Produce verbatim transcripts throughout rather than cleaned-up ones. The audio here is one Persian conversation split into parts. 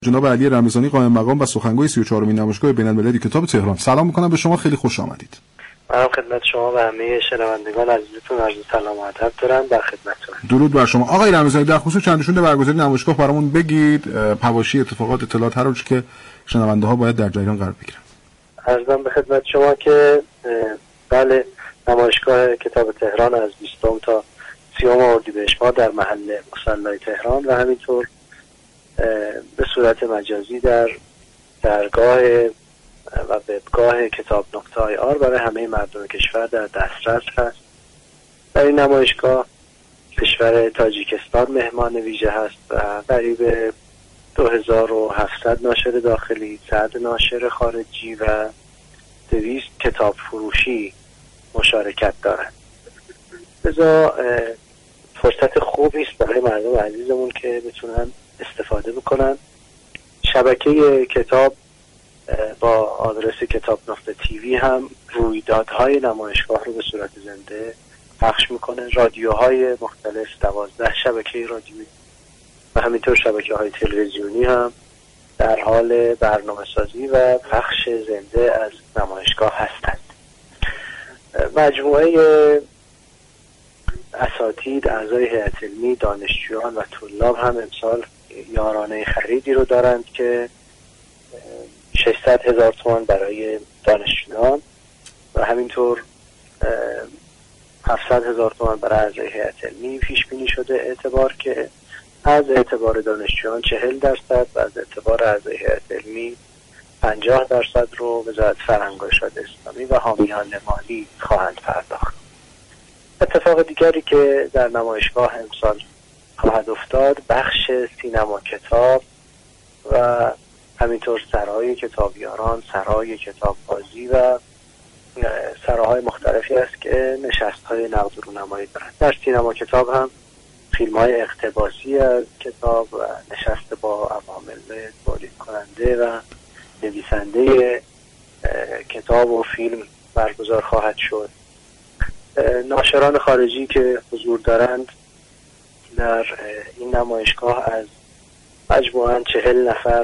جناب علی رمضانی قائم مقام و سخنگوی سی و چهارمین نمایشگاه بین‌المللی کتاب تهران. سلام می‌کنم به شما، خیلی خوش آمدید. منم خدمت شما و همه شنوندگان عزیزتون عرض سلام و ادب دارم. در خدمتتونم. درود بر شما. آقای رمضانی، در خصوص چندشون برگزاری نمایشگاه برامون بگید، حواشی اتفاقات اطلاعات هر روز که شنونده‌ها باید در جریان قرار بگیرن. عرضم به خدمت شما که بله، نمایشگاه کتاب تهران از بیستم تا سیوم اردیبهشت ماه در محل مصلی تهران و همینطور به صورت مجازی در درگاه و وبگاه کتاب نقطه آی آر برای همه مردم کشور در دسترس هست. در این نمایشگاه کشور تاجیکستان مهمان ویژه هست و قریب دو هزار و هفتصد ناشر داخلی، صد ناشر خارجی و دویست کتاب فروشی مشارکت دارند. لذا فرصت خوبی است برای مردم عزیزمون که بتونن استفاده بکنن. شبکه کتاب با آدرس کتاب نقطه تیوی هم رویدادهای نمایشگاه رو به صورت زنده پخش میکنه. رادیوهای مختلف، دوازده شبکه رادیویی و همینطور شبکه های تلویزیونی هم در حال برنامه سازی و پخش زنده از نمایشگاه هستند. مجموعه اساتید، اعضای هیئت علمی، دانشجویان و طلاب هم امسال یارانه خریدی رو دارند که ششصد هزار تومان برای دانشجویان و همینطور هفتصد هزار تومان برای اعضای هیئت علمی پیش بینی شده. اعتبار که از اعتبار دانشجویان چهل درصد و از اعتبار اعضای هیئت علمی پنجاه درصد رو وزارت فرهنگ و ارشاد اسلامی و حامیان مالی خواهند پرداخت. اتفاق دیگری که در نمایشگاه امسال خواهد افتاد، بخش سینما کتاب و همینطور سرای کتابیاران، سرای کتاببازی و سراهای مختلفی است که نشست‌های نقد و رونمایی دارند. در سینما کتاب هم فیلم‌های اقتباسی از کتاب و نشست با عوامل تولید کننده و نویسنده کتاب و فیلم برگزار خواهد شد. ناشران خارجی که حضور دارند در این نمایشگاه از مجموعاً چهل نفر،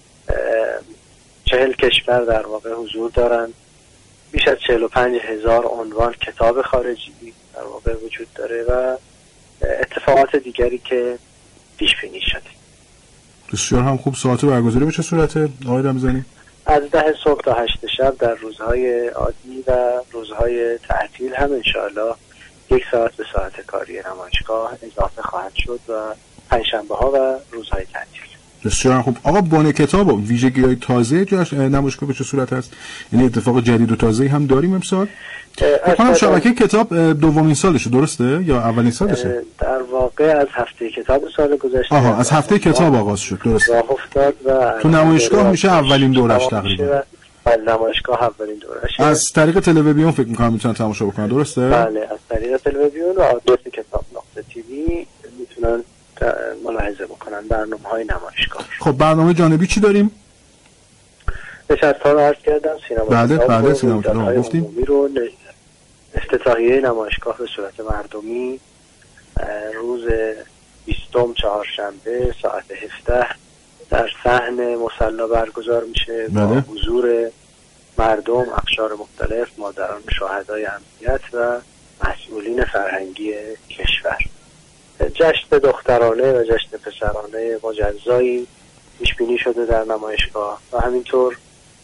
چهل کشور در واقع حضور دارند. بیش از چهل و پنج هزار عنوان کتاب خارجی در واقع وجود داره و اتفاقات دیگری که پیش بینی شده. بسیار هم خوب. ساعت برگزاری به چه صورته آقای رمضانی؟ از ده صبح تا هشت شب در روزهای عادی و روزهای تعطیل هم انشاءالله یک ساعت به ساعت کاری نمایشگاه اضافه خواهد شد و پنجشنبه ها و روزهای تعطیل. بسیار خوب. آقا بانه کتاب و ویژگی‌های تازه جاش نمایشگاه به چه صورت هست؟ یعنی اتفاق جدید و تازه‌ای هم داریم امسال؟ فکر شبکه کتاب دومین سالشه، درسته یا اولین سالشه؟ در واقع از هفته کتاب سال گذشته. آها، از هفته کتاب آغاز شد، درسته. راه افتاد و تو نمایشگاه میشه اولین دورش تقریبا. بله، نمایشگاه اولین دورش. از طریق تلویزیون فکر می‌کنم میتونن تماشا بکنن، درسته؟ بله، از طریق تلویزیون و آدرس کتاب نقطه تیوی میتونن ملاحظه بکنن برنامه‌های نمایشگاه. خب برنامه جانبی چی داریم؟ نشست‌ها رو عرض کردم، سینما بله بله سینما کتاب گفتیم. رو افتتاحیه نمایشگاه به صورت مردمی روز بیستم چهارشنبه ساعت هفده در صحن مصلی برگزار میشه با بله. حضور مردم، اقشار مختلف، مادران شهدای امنیت و مسئولین فرهنگی کشور. جشن دخترانه و جشن پسرانه مجزایی پیش بینی شده در نمایشگاه و همینطور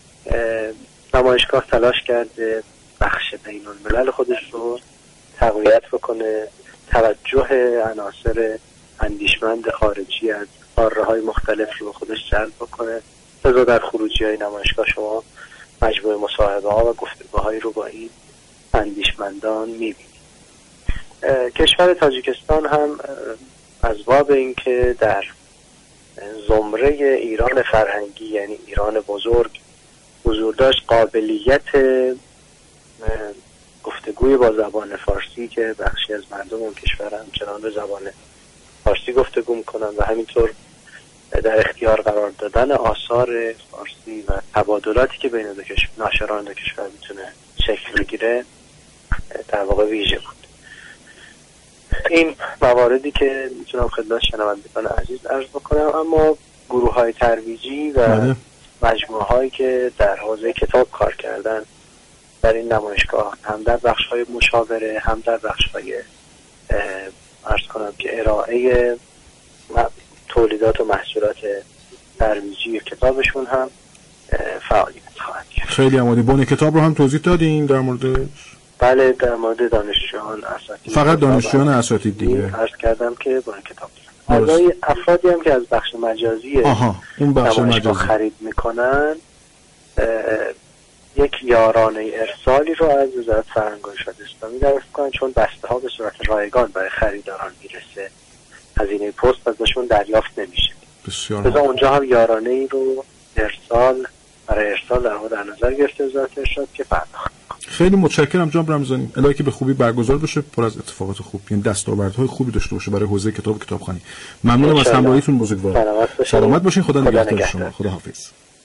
نمایشگاه تلاش کرده بخش بین الملل خودش رو تقویت بکنه، توجه عناصر اندیشمند خارجی از قاره‌های مختلف رو خودش جلب بکنه. لذا در خروجی‌های نمایشگاه شما مجموعه مصاحبه‌ها و گفتگوهایی رو با این اندیشمندان می‌بینید. کشور تاجیکستان هم از باب اینکه در زمره ایران فرهنگی، یعنی ایران بزرگ، حضور داشت، قابلیت گفتگوی با زبان فارسی که بخشی از مردم اون کشور همچنان به زبان فارسی گفتگو میکنن و همینطور در اختیار قرار دادن آثار فارسی و تبادلاتی که بین دو کشور، ناشران دو کشور میتونه شکل بگیره، در واقع ویژه بود. این مواردی که میتونم خدمت شنوندگان عزیز عرض بکنم. اما گروه های ترویجی و بله. مجموعه هایی که در حوزه کتاب کار کردن در این نمایشگاه، هم در بخش های مشاوره، هم در بخش های عرض کنم که ارائه تولیدات و محصولات ترویجی کتابشون هم فعالیت خواهد کرد. خیلی عالی. بن کتاب رو هم توضیح دادین در موردش؟ بله، در مورد دانشجویان اساتید، فقط دانشجویان اساتید دیگه عرض کردم که بن کتاب اعضای افرادی هم که از بخش مجازی آها اون بخش مجازی خرید میکنن یک یارانه ارسالی رو از وزارت فرهنگ و ارشاد اسلامی دریافت کنن، چون بسته ها به صورت رایگان برای خریداران میرسه، هزینه پست ازشون دریافت نمیشه. بسیار لذا اونجا هم یارانه ای رو ارسال برای ارسال در واقع در نظر گرفته وزارت ارشاد که پرداخت. خیلی متشکرم جناب رمضانی. الهی که به خوبی برگزار بشه، پر از اتفاقات خوب، یعنی دستاوردهای خوبی داشته باشه برای حوزه کتاب و کتابخوانی. ممنونم از همراهیتون بزرگوار. سلامت باشین. سلامت باشین. خدا نگهدار شما. خدا حافظ.